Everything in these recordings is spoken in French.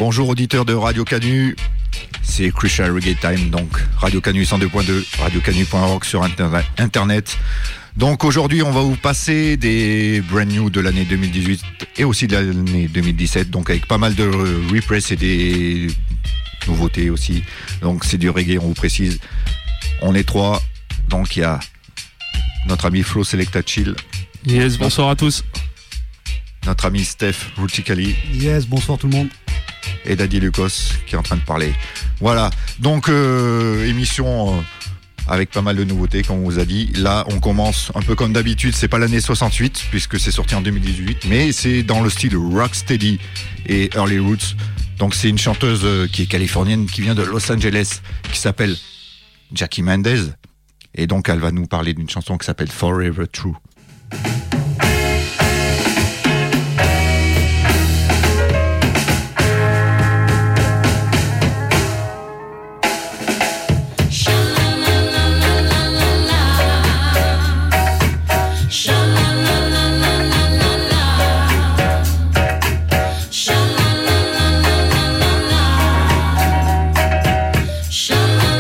Bonjour auditeurs de Radio Canu, c'est Crucial Reggae Time, donc Radio Canu 102.2, radiocanu.org sur internet. Donc aujourd'hui on va vous passer des brand new de l'année 2018 et aussi de l'année 2017, donc avec pas mal de repress et des nouveautés aussi. Donc c'est du reggae, on vous précise. On est trois, donc il y a notre ami Flo Selecta Chill. Yes, bonsoir à tous. Notre ami Steph Ruticali. Yes, bonsoir tout le monde. Et Daddy Lucas qui est en train de parler. Voilà, donc émission avec pas mal de nouveautés comme on vous a dit. Là on commence un peu comme d'habitude, c'est pas l'année 68 puisque c'est sorti en 2018, mais c'est dans le style Rocksteady et Early Roots. Donc c'est une chanteuse qui est californienne, qui vient de Los Angeles, qui s'appelle Jackie Mendez. Et donc elle va nous parler d'une chanson qui s'appelle Forever True.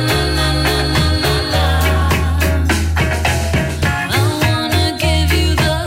I wanna give you the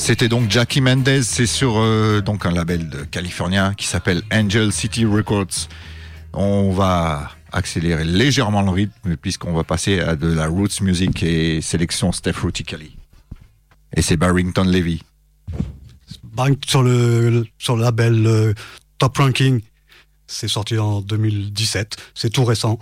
C'était donc Jackie Mendez, c'est sur donc un label californien qui s'appelle Angel City Records. On va accélérer légèrement le rythme puisqu'on va passer à de la roots music et sélection Steph Ruticali. Et c'est Barrington Levy. Sur le label Top Ranking, c'est sorti en 2017, c'est tout récent.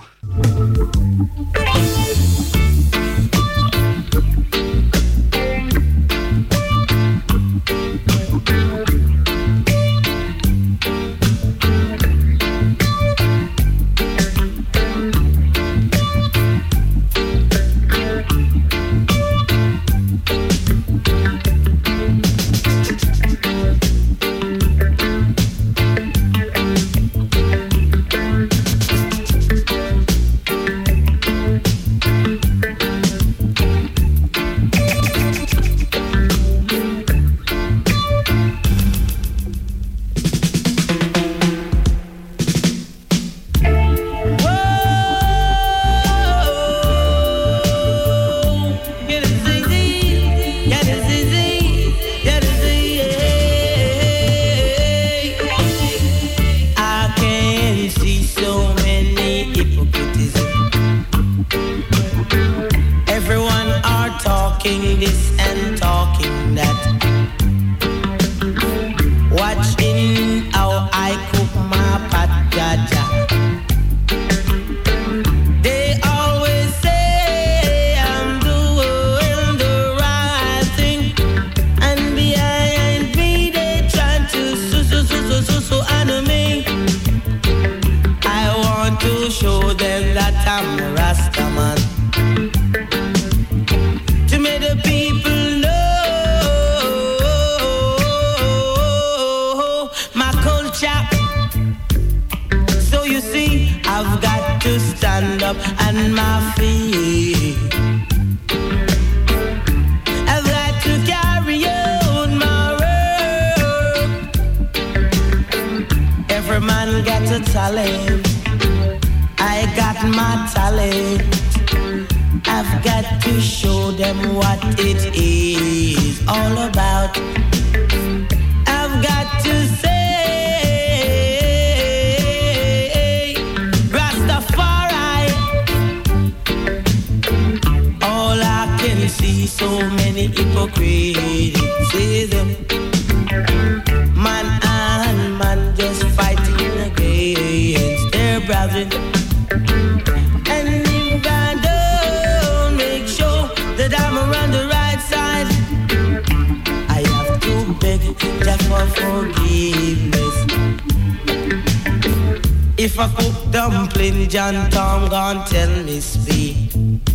If I cook dumpling, John Tom gon' tell me speak.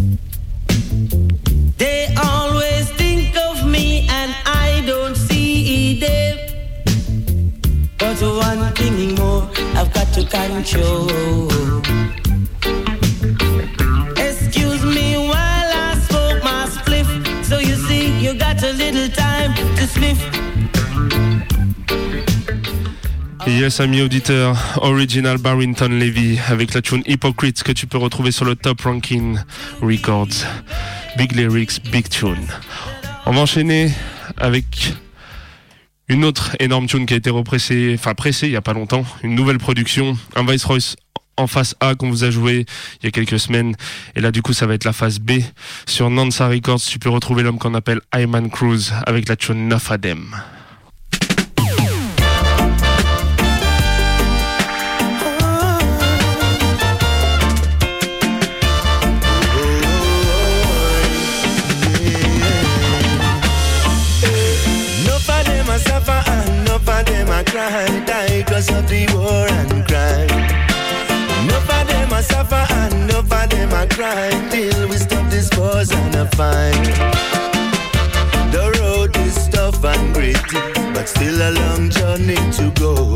They always think of me and I don't see them. But one thing more I've got to control. Excuse me while I smoke my spliff. So you see you got a little time to sniff. Yes, amis auditeurs, Original Barrington Levy avec la tune Hypocrites que tu peux retrouver sur le Top Ranking Records. Big lyrics, big tune. On va enchaîner avec une autre énorme tune qui a été pressée il y a pas longtemps, une nouvelle production, un Viceroy en face A qu'on vous a joué il y a quelques semaines, et là du coup ça va être la phase B sur Nansa Records. Tu peux retrouver l'homme qu'on appelle Ayman Cruz avec la tune Nuff of Them. Cry, die cause of the war and crime. Enough of them a suffer and enough of them a cry till we stop this wars and a fight. The road is tough and gritty, but still a long journey to go.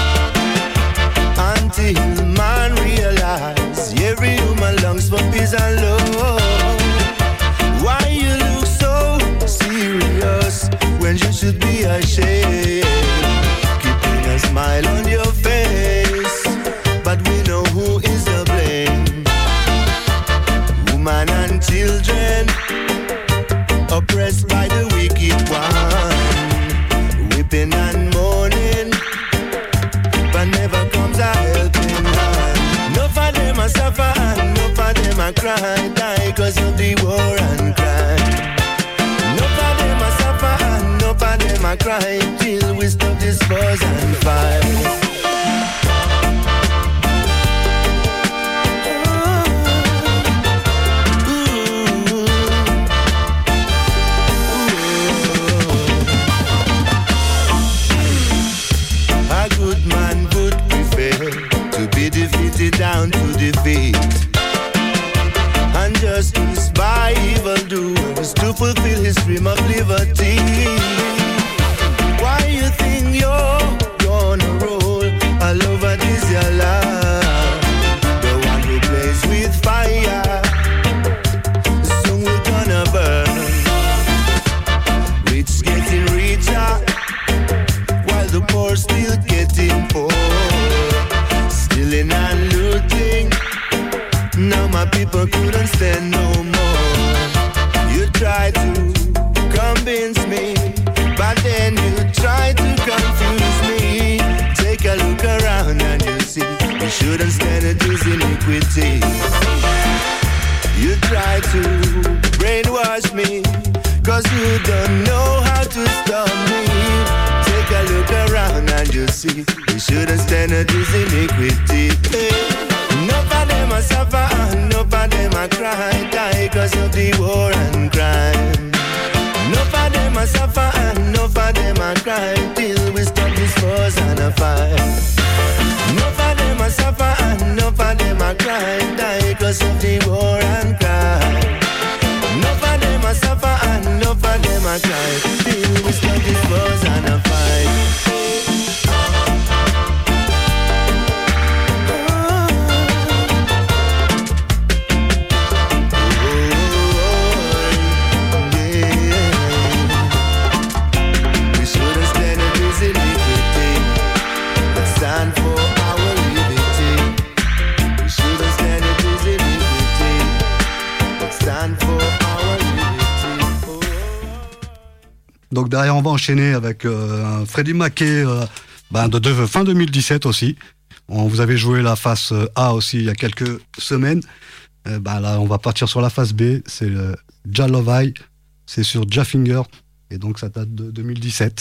Until man realize every human longs for peace and love. Why you look so serious when you should be ashamed? A smile on your face, but we know who is to blame. Women and children oppressed by the wicked one. cry, die cause of the war and crime. Enough of them a suffer and enough of them a cry till we stop this wars and fight. Down to defeat and justice by evildoers to fulfill his dream of liberty. Why you think you're gonna roll all over this your land? The one who plays with fire, soon we're gonna burn. Rich getting richer while the poor still getting poor. Stealing and looting, now my people couldn't stand no more. You try to convince me, but then you try to confuse me. Take a look around and you see you shouldn't stand at this iniquity. You try to brainwash me, cause you don't know how to stop me. Take a look around and you see you shouldn't stand at this iniquity. Enough of them a suffer and enough of them a cry, die cause of the war and crime. Enough of them a suffer and enough of them a cry till we stop this wars and a fight. Enough of them a suffer and enough of them a cry, die cause of the war and crime. Enough of them a suffer and enough of them a cry till we stop this wars and a fight. Donc derrière, on va enchaîner avec un Freddie Mackey de fin 2017 aussi. Vous avez joué la face A aussi il y a quelques semaines. Là, on va partir sur la face B. C'est Jah Love I. C'est sur Jah Finger. Et donc, ça date de 2017.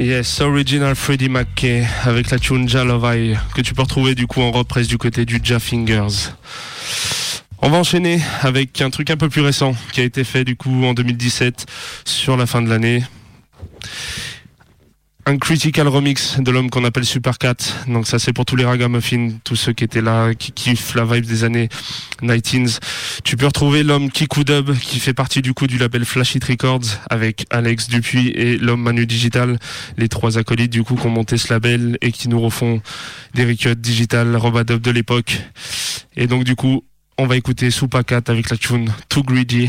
Yes, original Freddie McKay avec la tune Ja Love I que tu peux retrouver du coup en reprise du côté du Ja Fingers. On va enchaîner avec un truc un peu plus récent qui a été fait du coup en 2017 sur la fin de l'année. Un critical remix de l'homme qu'on appelle Supercat. Donc ça c'est pour tous les ragamuffins, tous ceux qui étaient là, qui kiffent la vibe des années 19s. Tu peux retrouver l'homme Kikou Dub qui fait partie du coup du label Flash It Records avec Alex Dupuis et l'homme Manu Digital, les trois acolytes du coup qui ont monté ce label et qui nous refont des recueils digital Robadub de l'époque. Et donc du coup on va écouter Supercat avec la tune Too Greedy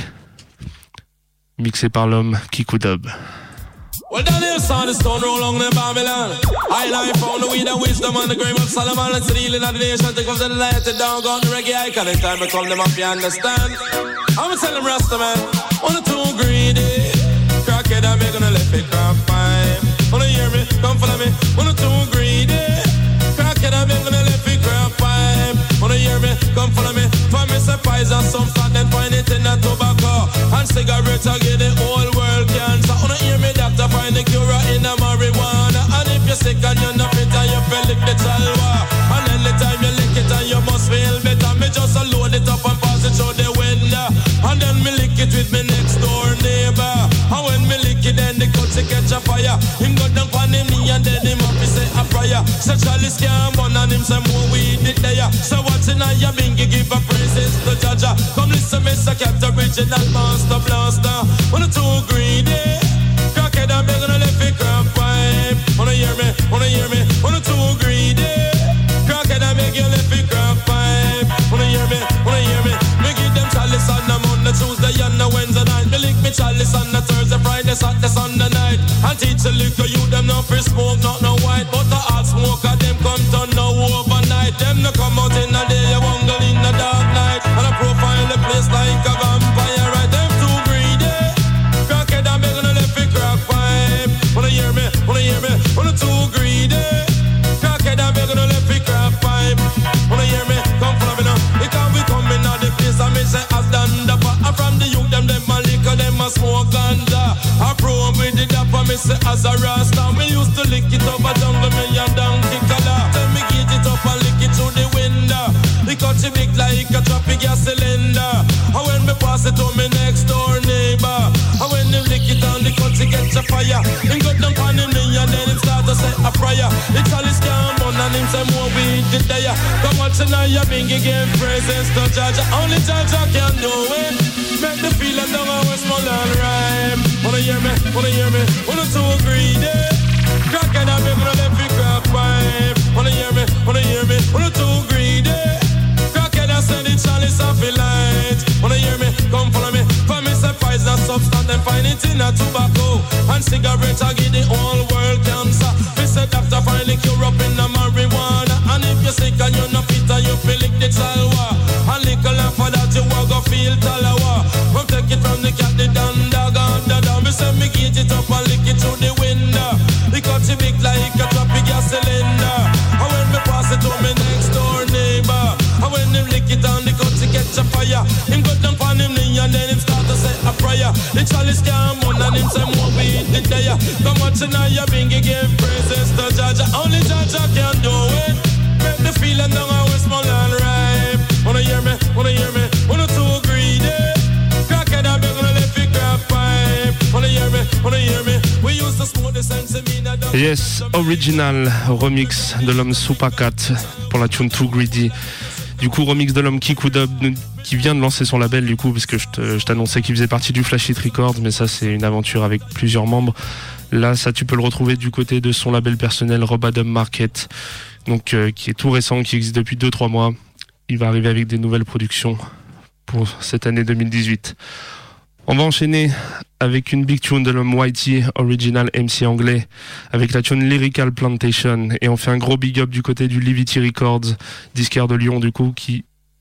mixé par l'homme Kikou Dub. Well, Daniel saw the stone roll along the Babylon. I found the weed and wisdom and the grave of Solomon. And stealing of the nation, take off the light, the down, got the reggae icon. In time, I come them up, you understand. I'ma tell them Rasta man, on the too greedy. Crackhead, I'm gonna let it crap pipe. Wanna hear me? Come follow me. On the too greedy. Crackhead, I'm gonna let it crap pipe. Wanna hear me? Come follow me. For me, surprise and some fat, then find it in a tobacco. And cigarettes, I get the whole world cancer. Wanna hear me? Doctor, find the cure in a marijuana. And if you're sick and you're not fit and you feel lick the chalwa. And anytime you lick it and you must feel better. Me just load it up and pass it through the window. And then me lick it with me next door neighbor. And when me lick it then the cut to catch a fire. Him go down on him knee and then him up he say a prayer. Say Charlie scam on and him say more weed it there. So what's in your bingy give a praises to Jaja. Come listen me say Captain Original Monster Blaster. Wanna too greedy. Crackhead I'm gonna let it crap pipe. Wanna hear me? Wanna hear me? Wanna too greedy. Crackhead I'm gonna let it crap pipe. Wanna hear me? Wanna hear me? Me give them chalice on the Monday, Tuesday and the Wednesday night. Me lick me chalice on the Thursday, Friday, Saturday, Sunday night. And teach the liquor you them no free smoke, not no white. But the hot smoker them come to no overnight. Them no come out in the day, you wangle in the dark night. And I profile the place like a vampire, right? Them too greedy. Crackhead I'm gonna let it crack pipe. Wanna hear me? Wanna hear me? Wanna too greedy. Crackhead I'm gonna let it crack pipe. Wanna hear me? Come follow me now. It can't be coming out the place I may say I've done the part. I'm from the youth, them a liquor, them a smoke ganja. I pro with the dapper, me say as a rasta. Me used to lick it up a jungle, me a donkey color. Tell me get it up and lick it through the window. Because it big like a traffic gas cylinder. And when me pass it to me next door neighbor. And when him lick it down, the country catch a fire. Him go down on him knee and then him start to say a prayer. It's all his scam on and him say more weed the day. Come watch and now you bingy game presents to Jaja. Only Jaja can do it. Make the feeling down and we're small and rhyme. Wanna hear me? Wanna hear me? Wanna too greedy. Crackhead I'm gonna let me crack pipe. Wanna hear me? Wanna hear me? Wanna too greedy. Crackhead I said it chalice off the light. Wanna hear me? Come follow me. For me surprise that substance then find it in a tobacco. And cigarettes I give the whole world cancer. Me say doctor find the cure up in the marijuana. And if you're sick and you're not fit and you feel like the chalwa. And little and for that you are gonna feel talawa. Come take it from the cat, the dog and the dog. Me say me get it up and lick it through the window. Because it big like a traffic gas cylinder. And when me pass it to me next door neighbor. And when him lick it down, the country catch a fire. Him go down on him knee and then him start to say a prayer. The chalice scam on and him say more weed the day. Come watch now you bingy give praises to Jaja. Only Jaja can do it. Make the feeling down and we're small and ripe. Wanna hear me? Wanna hear me? Wanna too greedy. Crackhead I'm gonna let it crack pipe. Wanna hear me? Wanna hear me? We used to smoke the sense of me. Yes, original remix de l'homme Supercat pour la tune Too Greedy. Du coup, remix de l'homme Kikou Dub qui vient de lancer son label du coup, parce que je t'annonçais qu'il faisait partie du Flash It Records, mais ça c'est une aventure avec plusieurs membres. Là, ça tu peux le retrouver du côté de son label personnel Robadum Market, donc qui est tout récent, qui existe depuis 2-3 mois. Il va arriver avec des nouvelles productions pour cette année 2018. On va enchaîner avec une big tune de l'homme Whitey, original MC anglais, avec la tune Lyrical Plantation. Et on fait un gros big up du côté du Livity Records, disquaire de Lyon du coup, qui,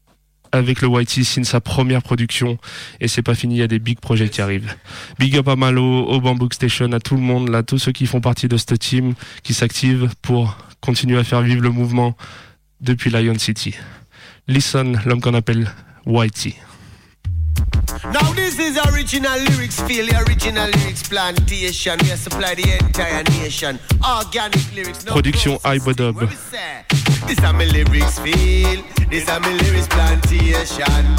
avec le Whitey, signe sa première production. Et c'est pas fini, il y a des big projets qui arrivent. Big up à Malo, au Bambook Station, à tout le monde, là, tous ceux qui font partie de ce team, qui s'activent pour continuer à faire vivre le mouvement depuis Lion City. Listen, l'homme qu'on appelle Whitey. Now this is original lyrics feel, the original lyrics plantation. We supply the entire nation. Organic lyrics. No Production iBodub. This is my lyrics feel. This is my lyrics plantation.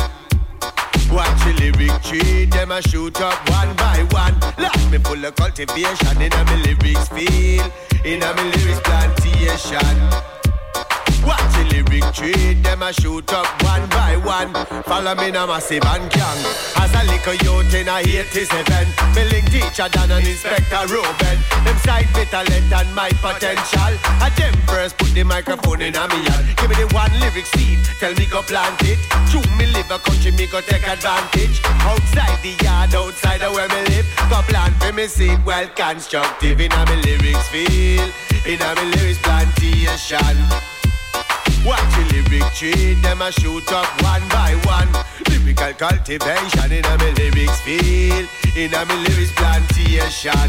Watch the lyric tree, them a shoot up one by one. Let me full of cultivation in a my lyrics feel, in a my lyrics plantation. Watch the lyric tree, them a shoot up one by one. Follow me now massive and gang. As a little youth in a 87, me link teacher Dan and Inspector Ruben. Them side me talent and my potential. I them first put the microphone in a me hand. Give me the one lyric seed, tell me go plant it. True me live a country, me go take advantage. Outside the yard, outside of where me live, go plant for me seed, well constructive. In a me lyrics feel, in a me lyrics plantation. Watch the lyric tree, them a shoot up one by one. Lyrical cultivation in a me lyrics feel, in a me lyrics plantation.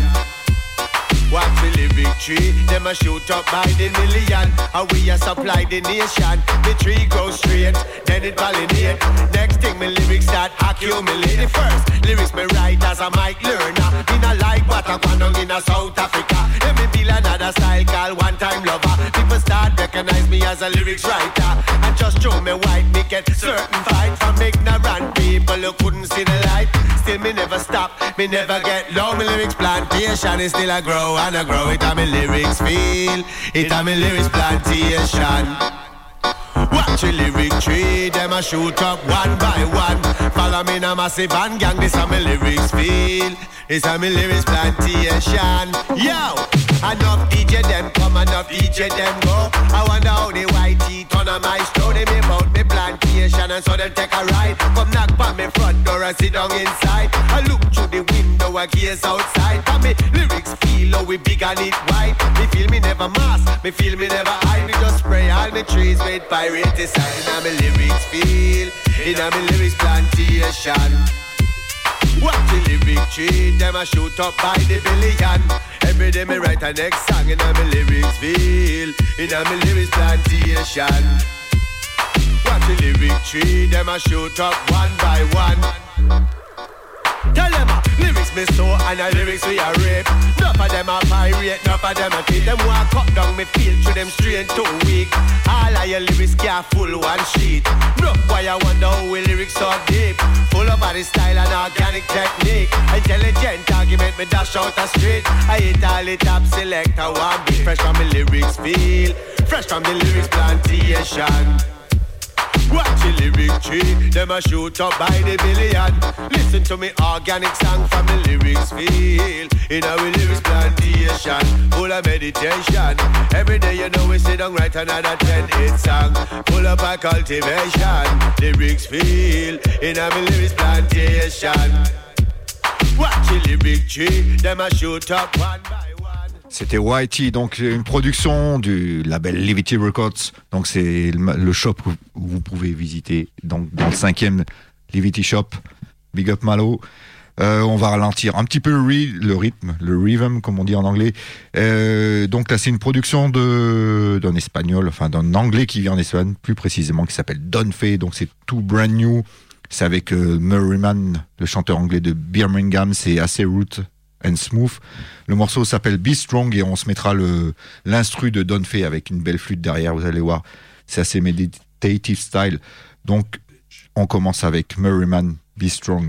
Watch the lyric tree, them a shoot up by the million. And we a supply the nation. The tree grows straight, then it pollinate. Next thing my lyrics start accumulate. The first lyrics me write as a mic learner. In a like what I'm going in a South Africa. Let me build another style called one time lover. People start recognize me as a lyrics writer. And just show me white, me get certain fight from ignorant people who couldn't see the light. Still me never stop, me never get low. My lyrics plantation is still a grow and a grow. It a me lyrics feel, it a me lyrics plantation. Watch the lyric tree, them a shoot up one by one. Follow me now massive and gang, this a me lyrics feel, this a me lyrics plantation. Yo, enough DJ them come, enough DJ them go. I wonder how the white teeth on a my show. They me about me plantation and so them take a ride. Come knock on me front door and sit down inside. I look through the window and gaze outside. And me lyrics feel how we big and it wide. Me feel me never mask, me feel me never hide. Me just spray all me trees with pirate sign. And me lyrics feel, in a me lyrics plantation. Watch the lyric tree, them a shoot up by the billion. Every day me write a next song in a me lyrics feel, in a me lyrics plantation. Watch the lyric tree, them a shoot up one by one. Tell them lyrics me so and the lyrics we a rape. Enough of them a pirate, enough of them a kid. Them want cut down me feel through them straight too weak. All of your lyrics can't full one sheet. Look why I wonder how we lyrics so deep. Full of body style and organic technique. Intelligent argument me dash out a street. I hit all the top selector one beat. Fresh from the lyrics feel, fresh from the lyrics plantation. Watch the lyric tree, them a shoot up by the billion. Listen to me organic song from the lyrics feel, in our lyrics plantation, full of meditation. Every day you know we sit down write another 10-hit song, full of a cultivation. Lyrics feel, in our lyrics plantation. Watch the lyric tree, them a shoot up one by one. C'était Whitey, donc une production du label Livity Records. Donc c'est le shop que vous pouvez visiter donc dans le 5e Livity Shop. Big up Malo. On va ralentir un petit peu le rythme, le rhythm comme on dit en anglais. Donc là c'est une production d'un espagnol, enfin d'un anglais qui vit en Espagne plus précisément, qui s'appelle Don Fay. Donc c'est tout brand new. C'est avec Merriman, le chanteur anglais de Birmingham. C'est assez root and smooth. Le morceau s'appelle Be Strong et on se mettra l'instru de Don Fay avec une belle flûte derrière, vous allez voir. C'est assez meditative style. Donc, on commence avec Merriman, Be Strong.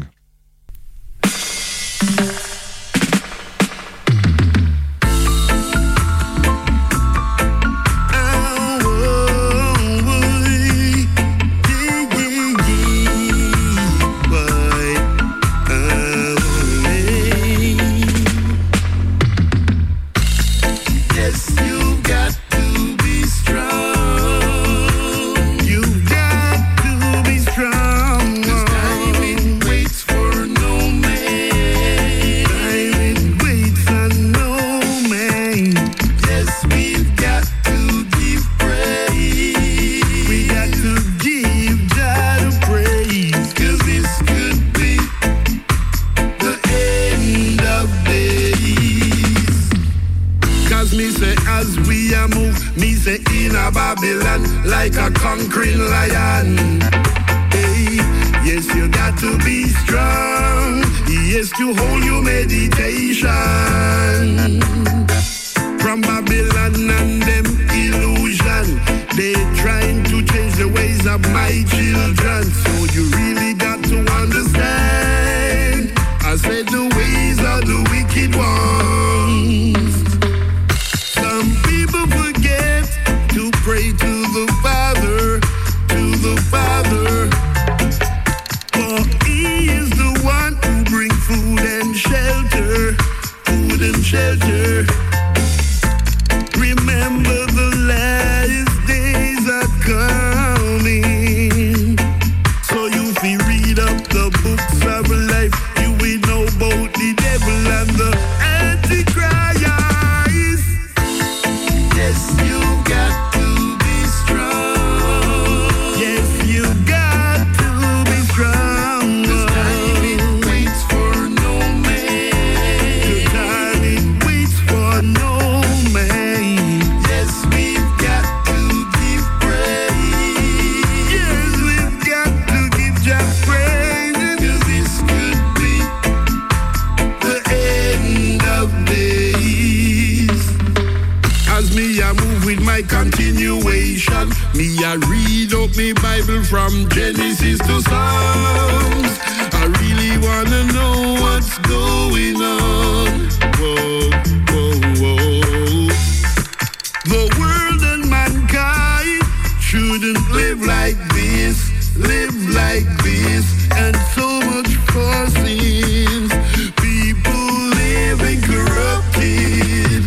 Babylon like a conquering lion. Hey, yes, you got to be strong. Yes, to hold your meditation. From Babylon and them illusion, they trying to change the ways of my children. So you really got to understand, I said the ways of the wicked ones. Some people forget to pray to the Father, to the Father. For He is the one who brings food and shelter, food and shelter. Remember the last days are coming. So you feel read up the books of life, you will know about the devil and the Antichrist. Yes, you got to be strong. Yes, you got to be strong. This time it waits for no man. The time it waits for no man. Yes, we've got to give praise. Yes, we've got to give Jah praise. 'Cause this could be the end of days. As me I move with my continuation, me I read up me Bible from Genesis to Psalms. I really wanna know what's going on. Whoa, whoa, whoa. The world and mankind shouldn't live like this, and so much for sins. People living corrupted.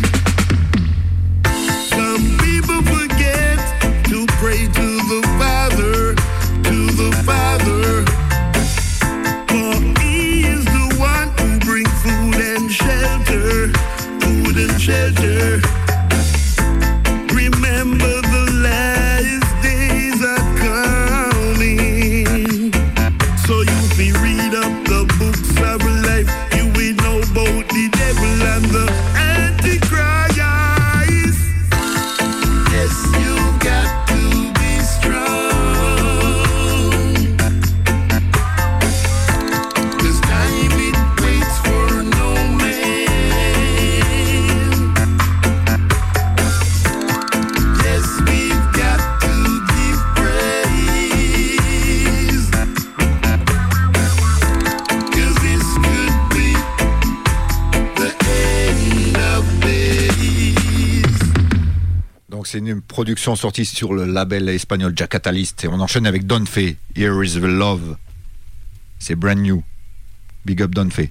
Some people forget to pray to the Father, to the Father. For He is the one who brings food and shelter, food and shelter. Remember the last days are coming. So you will read up the books of life, you will know about the devil and the Antichrist. Yes, you got to be strong. This time it waits for no man. Yes, we've got to give praise. 'Cause this could be the end of days. Donc c'est une production sortie sur le label espagnol Jah Catalyst et on enchaîne avec Don Fe, Here is the Love. C'est brand new. Big up Don Fe.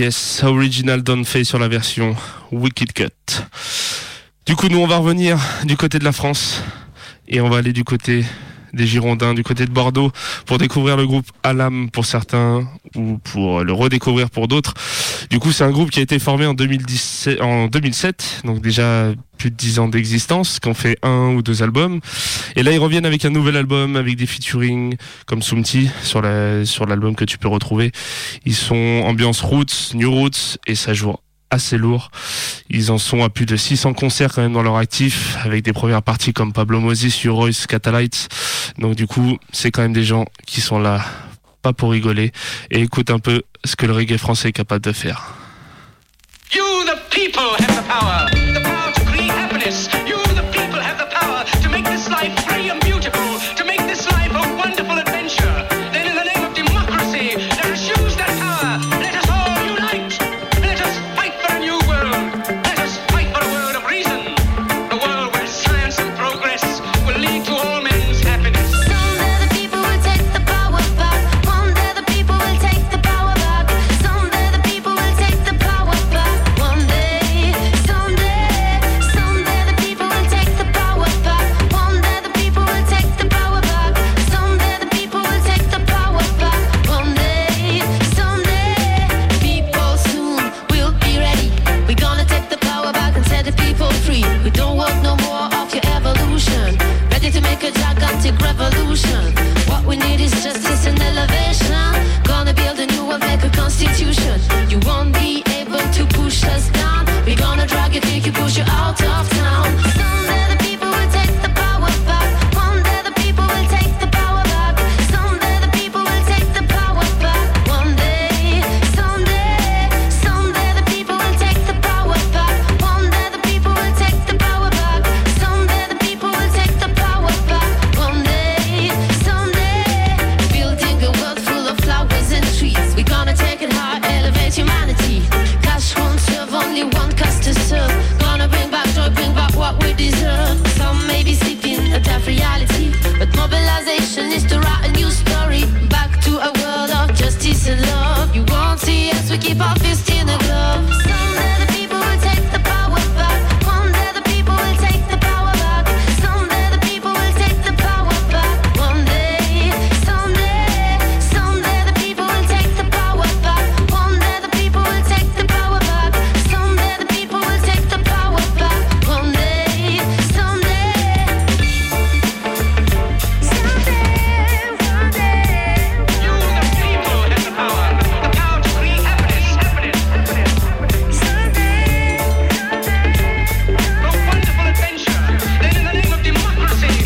Yes, original Don Fay sur la version Wicked Cut. Du coup, nous, on va revenir du côté de la France et on va aller du côté des Girondins, du côté de Bordeaux, pour découvrir le groupe Alam pour certains ou pour le redécouvrir pour d'autres. Du coup, c'est un groupe qui a été formé en 2007, donc déjà plus de 10 ans d'existence, qui ont fait 1 ou 2 albums. Et là, ils reviennent avec un nouvel album, avec des featuring comme Soumti sur l'album que tu peux retrouver. Ils sont ambiance roots, new roots, et ça joue assez lourd. Ils en sont à plus de 600 concerts quand même dans leur actif, avec des premières parties comme Pablo Moses, U-Royce, Catalyte. Donc du coup, c'est quand même des gens qui sont là, pas pour rigoler, et écoute un peu ce que le reggae français est capable de faire. You the people have the power to create happiness. You the people have the power to make this life free and beautiful, to make this life a wonderful adventure. Then in the name of democracy, let us use that power. Let us all unite. Let us fight for a new world. Let us fight for a world of reason. A world where science and progress will lead to all men's happiness. Someday the people will take the power back. One day the people will take the power back. Someday the people will take the power back. One day, someday the people will take the power back. One day the people will take the power back. Someday the people will take the power back. One day, someday, people soon will be ready. We're gonna take the power back and set the people free. We don't want no more of your evolution. Ready to make a gigantic revolution. What we need is justice and elevation. Gonna build a new and make a constitution. You won't be able to push us down. We're gonna drag you, take you, push you out of town. Someday the people will take the power back. One day the people will take the power back. Someday the people will take the power back. One day, someday the people will take the power back. One day the people will take the power back. Someday the people will take the power back. One day, someday, building a world full of flowers and trees. We're gonna take it high, elevate humanity. Cash won't serve, only one cause to serve. Gonna bring back joy, bring back what we deserve. Some may be sleeping a deaf reality, but mobilization is to write a new story. Back to a world of justice and love. You won't see us, we keep our fist in a glove. Someday the people will take the power back. One day the people will take the power back. Someday the people will take the power back. One day, someday the people will take the power back. One day the people will take the power back. Someday the people will take the power back. One day, someday. You the people have the power to create happiness. A wonderful adventure. Then in the name of democracy.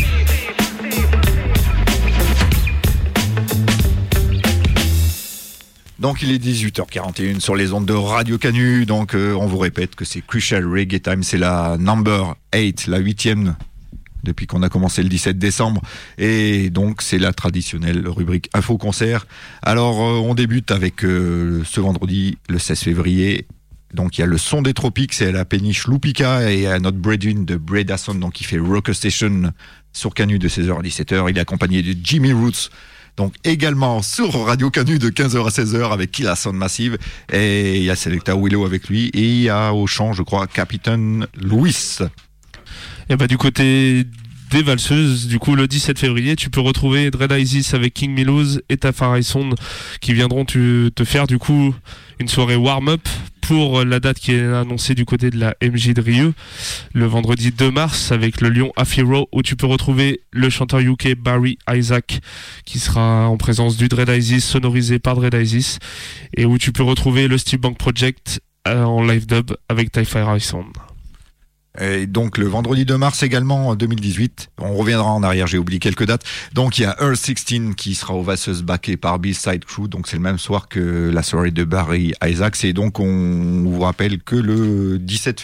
Donc il est 18h41 sur les ondes de Radio Canu. Donc on vous répète que c'est Crucial Reggae Time, c'est la number 8, la 8e depuis qu'on a commencé le 17 décembre. Et donc c'est la traditionnelle rubrique Info Concert. Alors on débute avec ce vendredi, le 16 février. Donc il y a le son des tropiques, c'est à la péniche Lupika et à notre Bredwin de Bredasson, donc qui fait Rocker Station sur Canu de 16h à 17h. Il est accompagné de Jimmy Roots. Donc également sur Radio Canu de 15h à 16h avec Killa Sound Massive, et il y a Selecta Willow avec lui, et il y a au chant je crois Capitaine Louis. Et bah du côté des valseuses, du coup le 17 février tu peux retrouver Dread Isis avec King Milouz et Tafari Sound qui viendront te faire du coup une soirée warm-up pour la date qui est annoncée du côté de la MJ de Rieux le vendredi 2 mars avec le Lyon Afiro, où tu peux retrouver le chanteur UK Barry Isaac qui sera en présence du Dread Isis sonorisé par Dread Isis, et où tu peux retrouver le Steve Bank Project en live dub avec Tafari Sound. Et donc le vendredi 2 mars également 2018, on reviendra en arrière, j'ai oublié quelques dates. Donc il y a Earl 16 qui sera au Vasseuse backé par B-Side Crew, donc c'est le même soir que la soirée de Barry Isaacs. Et donc on vous rappelle que le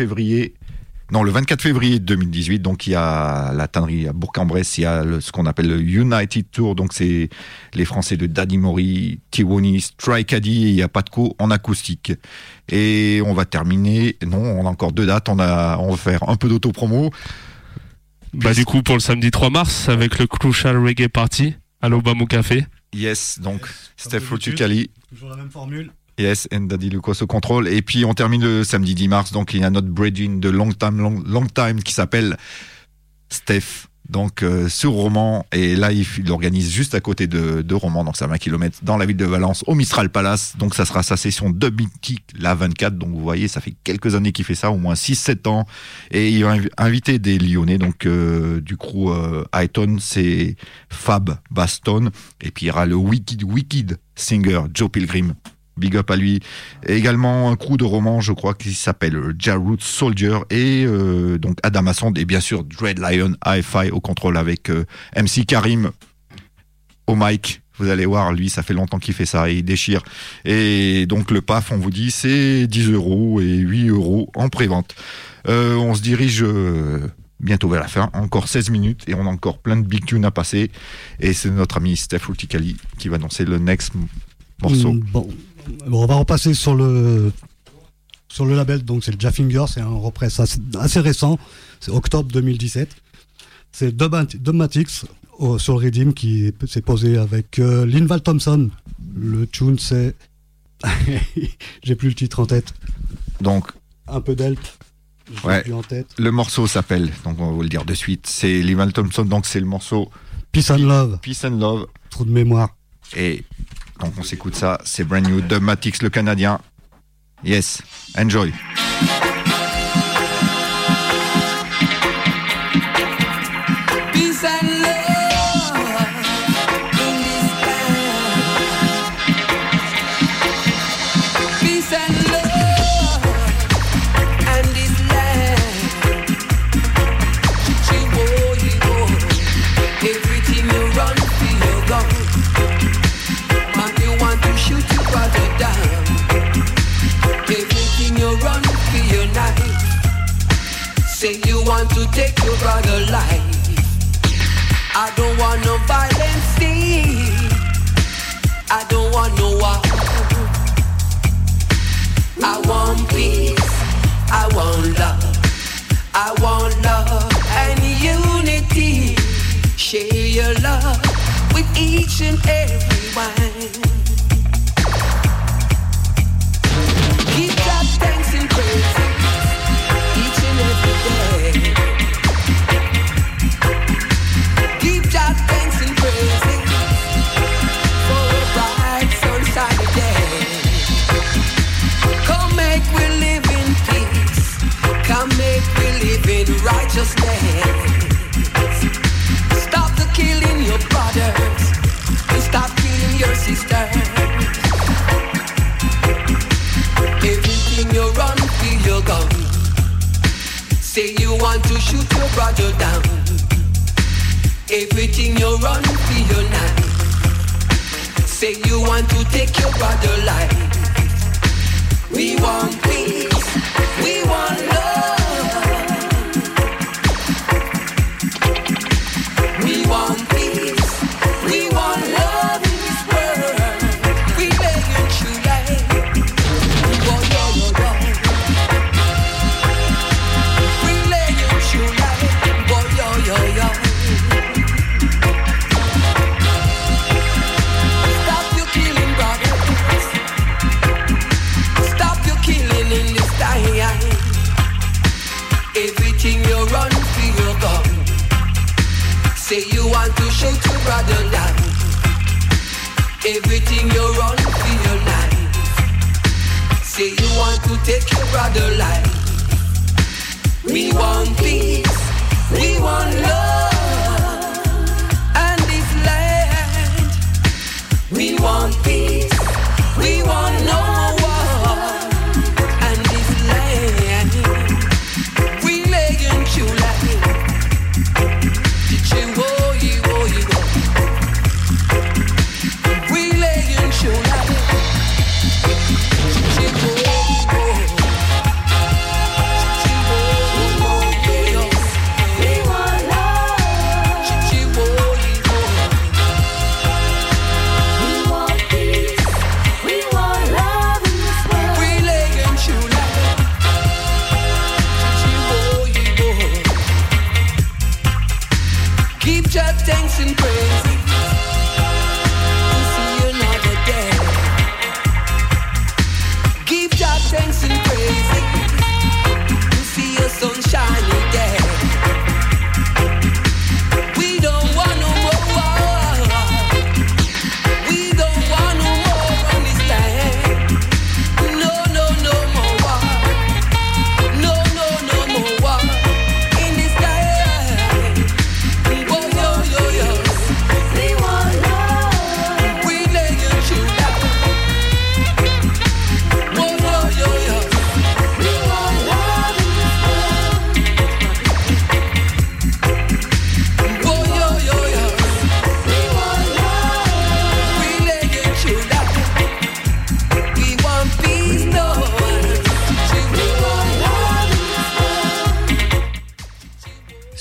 24 février 2018, donc il y a la tannerie à Bourg-en-Bresse, il y a ce qu'on appelle le United Tour, donc c'est les Français de Daddy Mori, Tiwoni, Strike Caddy, et il y a Patco en acoustique. Et on va terminer, non, on a encore 2 dates, on va faire un peu d'auto-promo. Bah du coup pour le samedi 3 mars avec le Crucial Reggae Party à l'Obama Café. Yes, donc Steph Rotucali. Toujours la même formule. Yes, and Daddy Lucas au contrôle. Et puis on termine le samedi 10 mars. Donc il y a notre bridging de long time qui s'appelle Steph. Donc sur Romans. Et là il organise juste à côté de Romans. Donc c'est à 20 km dans la ville de Valence au Mistral Palace. Donc ça sera sa session de mythique la 24. Donc vous voyez, ça fait quelques années qu'il fait ça, au moins 6-7 ans. Et il va inviter des Lyonnais. Donc du crew Highton, c'est Fab Baston. Et puis il y aura le Wicked singer Joe Pilgrim. Big up à lui. Et également un crew de Romans, je crois, qui s'appelle Jarrod Soldier et donc Adam Assand et bien sûr Dread Lion Hi-Fi au contrôle avec MC Karim au mic. Vous allez voir, lui, ça fait longtemps qu'il fait ça et il déchire. Et donc le PAF, on vous dit, c'est 10 € et 8 € en prévente. On se dirige bientôt vers la fin, encore 16 minutes et on a encore plein de big tunes à passer. Et c'est notre ami Steph Ruticali qui va annoncer le next morceau. Bon, on va repasser sur le label, donc c'est le Jaffinger, c'est un repress assez récent, c'est octobre 2017. C'est Dubmatix sur le Redeem qui s'est posé avec Linval Thompson. Le tune c'est... J'ai plus le titre en tête. Donc... Un peu d'help. Ouais. Plus en tête. Le morceau s'appelle, donc on va vous le dire de suite, c'est Linval Thompson, donc c'est le morceau Peace and Love. Peace and Love. Trou de mémoire. Et donc on s'écoute ça, c'est brand new, Dubmatix le Canadien. Yes, enjoy. Peace and love in this land. Peace and love and this land. Chichi-wo-yi-wo. Everything you run for your gun. Man, you want to shoot your brother down. Everything you run for your knife. Say you want to take your brother life. I don't want no violence, see. I don't want no war. I want peace, I want love. I want love and unity. Share your love with each and everyone. Give God thanks and praise each and every day. Give God thanks and praise for a bright sunshiny day. Come make we live in peace. Come make we live in righteousness. Stop the killing your brothers and stop killing your sisters. Everything you run for your gun. Say you want to shoot your brother down. Everything you run for your knife. Say you want to take your brother life. We want peace, we want love. We want peace, we want love in this world. We lay in true life. Oh, yo, yo, yo. We lay in true life. Oh, yo, yo, yo. Stop your killing, brothers. Stop your killing in this time. Everything you run for your gun. Say you want to shoot your brother down. Everything you run for your life. Say you want to take your brother life. We want peace, we want love, and this land. We want peace, we want no war, and this land. We lay in true life. Chichi-wo-yi-wo-yi-wo. We lay in true life. Chichi-wo-yi-wo. Chichi-wo-yi-wo. We want love. Chichi-wo-yi-wo. We want peace. We want love.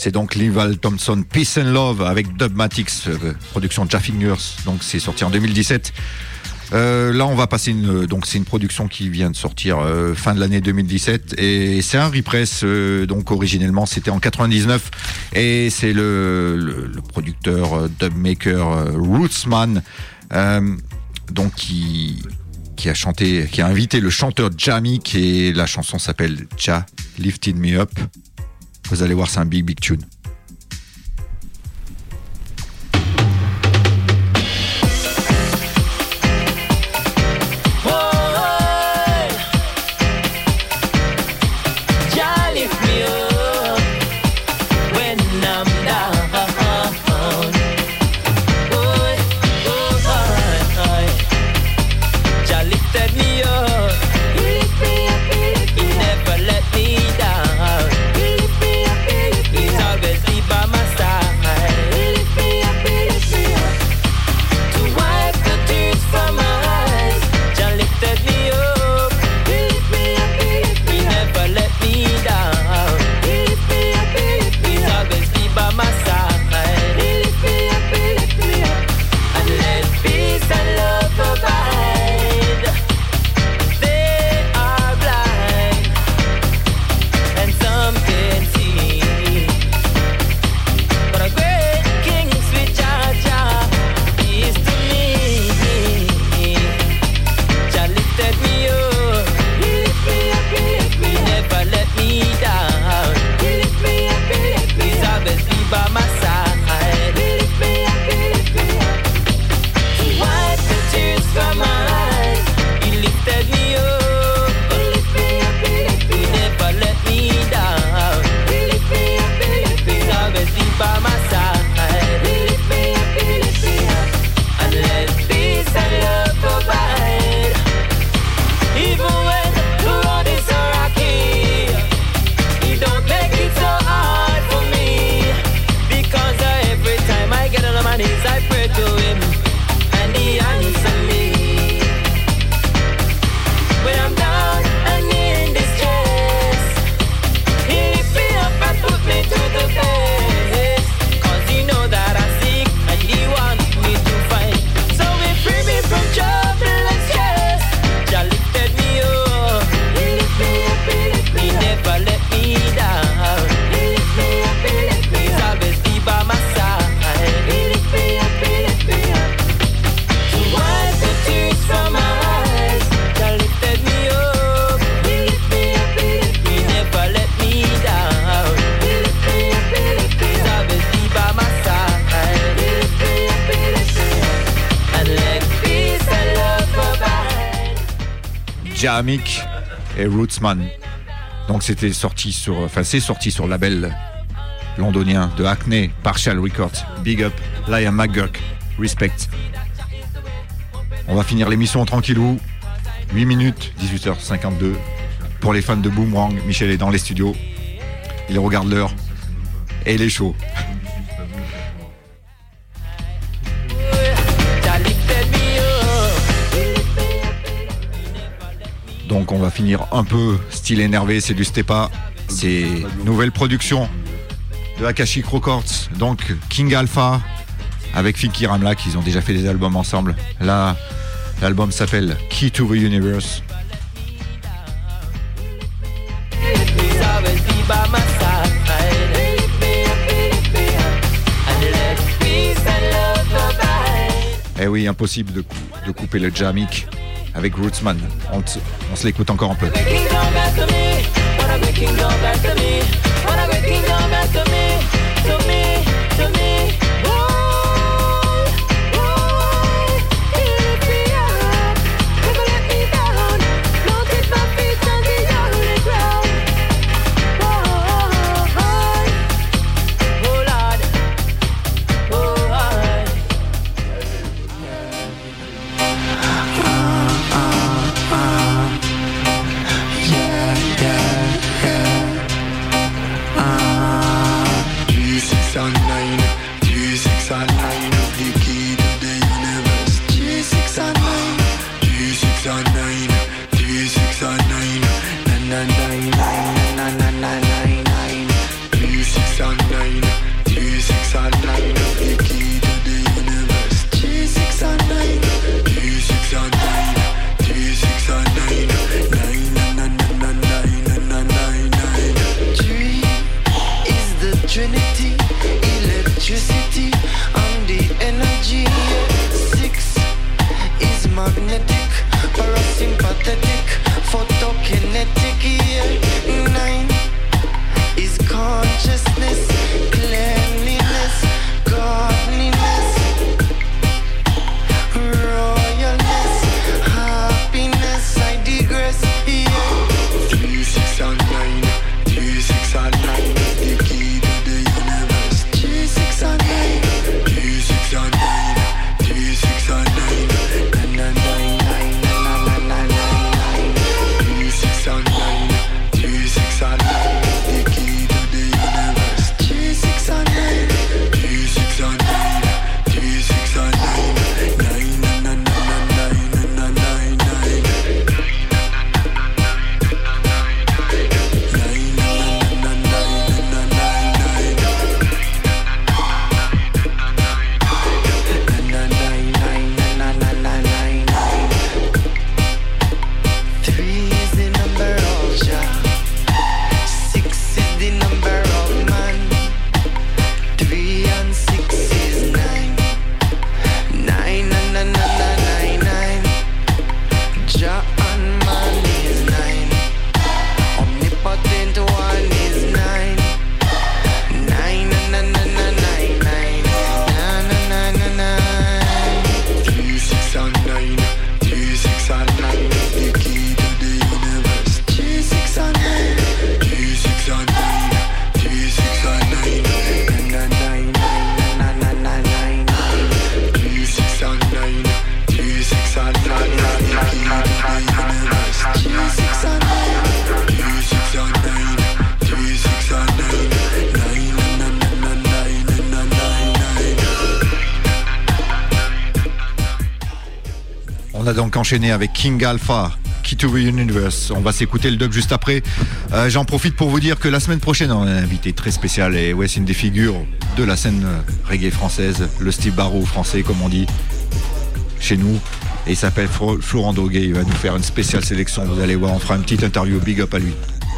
C'est donc Linval Thompson, Peace and Love avec Dubmatix, production Jah Fingers. Donc c'est sorti en 2017. Là, on va passer donc c'est une production qui vient de sortir fin de l'année 2017 et c'est un repress. Donc originellement, c'était en 99 et c'est le producteur dubmaker Rootsman, donc qui a invité le chanteur Jamik et la chanson s'appelle Jah Lifted Me Up. Vous allez voir, c'est un big tune. Jamik et Rootsman. Donc c'est sorti sur le label londonien de Hackney, Partial Records. Big up, Liam McGurk, respect. On va finir l'émission tranquillou. 8 minutes, 18h52. Pour les fans de Boomerang, Michel est dans les studios. Il regarde l'heure et il est chaud. Donc on va finir un peu style énervé, c'est du Stepa. C'est nouvelle production de Akashic Records. Donc King Alpha avec Fikir Amlak, ils ont déjà fait des albums ensemble. Là, l'album s'appelle Key to the Universe. Eh oui, impossible de couper le Jamik avec Rootsman. On se l'écoute encore un peu. On a donc enchaîné avec King Alpha, Key to the Universe. On va s'écouter le dub juste après. J'en profite pour vous dire que la semaine prochaine, on a un invité très spécial. Et ouais, c'est une des figures de la scène reggae française, le Steve Barrow français, comme on dit chez nous. Et il s'appelle Florent Doguet. Il va nous faire une spéciale sélection. Vous allez voir, on fera une petite interview. Big up à lui.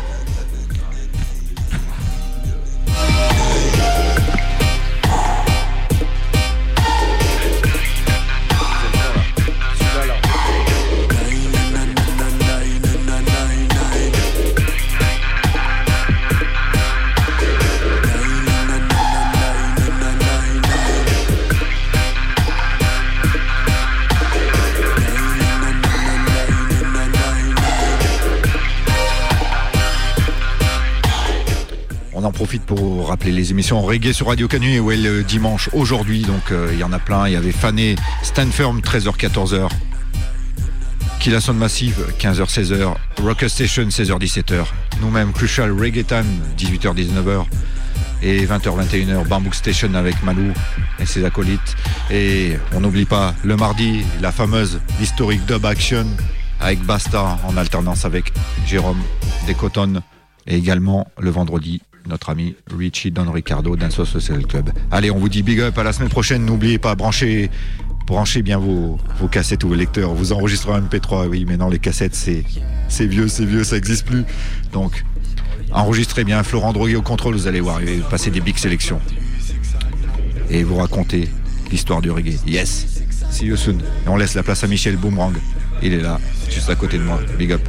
On en profite pour rappeler les émissions reggae sur Radio Canu et ouais, le dimanche aujourd'hui, donc il y en a plein. Il y avait Fané, Stand Firm 13h-14h, Killason Massive 15h-16h, Rocker Station 16h-17h, nous-mêmes Crucial Reggae Time 18h-19h et 20h-21h Bambouk Station avec Malou et ses acolytes. Et on n'oublie pas le mardi la fameuse historique Dub Action avec Basta en alternance avec Jérôme Descotonnes, et également le vendredi notre ami Richie Don Ricardo Dancehall Social Club. Allez, on vous dit big up, à la semaine prochaine. N'oubliez pas, branchez bien vos cassettes ou vos lecteurs. Vous enregistrez un MP3, oui, mais non, les cassettes, c'est vieux, ça existe plus. Donc, enregistrez bien. Florent Droguet au contrôle, vous allez voir, il va passer des big sélections. Et vous racontez l'histoire du reggae. Yes, see you soon. Et on laisse la place à Michel Boomerang. Il est là, juste à côté de moi. Big up.